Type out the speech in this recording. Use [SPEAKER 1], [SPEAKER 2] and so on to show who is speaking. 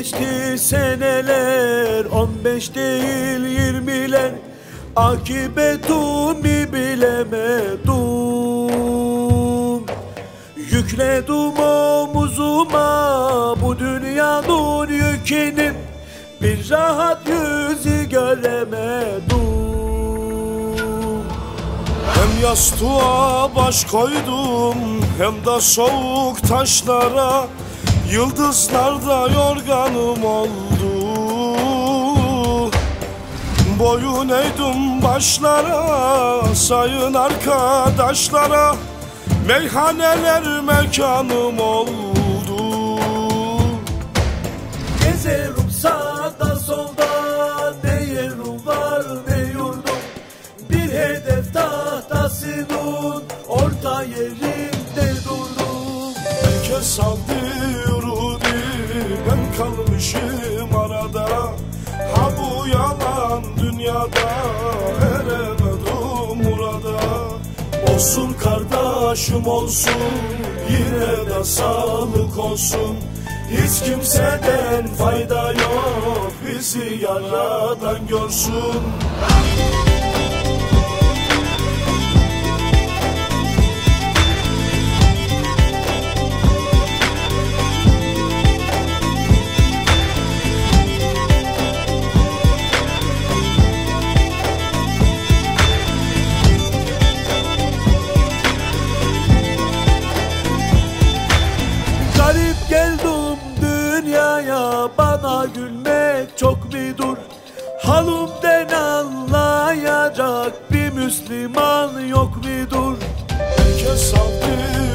[SPEAKER 1] geçti seneler, 15 değil 20'ler. Akıbetimi bilemedim. Yükledim omuzuma bu dünyanın yükünü, bir rahat yüzü göremedim.
[SPEAKER 2] Hem yastığa baş koydum hem de soğuk taşlara, yıldızlarda yorganım oldu. Boyun eğdim başlara, sayın arkadaşlara, meyhaneler mekanım oldu.
[SPEAKER 1] Gezerim sağda solda, ne yerim var ne yurdum. Bir hedef tahtasının orta yerinde durdum.
[SPEAKER 2] Herkes aldı yürüdü, ben kalmışım arada. Ha bu yalan dünyada, eremedim murada. Olsun kardeşim olsun, yine de sağlık olsun. Hiç kimseden fayda yok, bizi yaradan görsün.
[SPEAKER 1] Garip geldim dünyaya, bana gülmek çok bir dur. Halimden anlayacak bir Müslüman yok bir dur.
[SPEAKER 2] Herkes aldı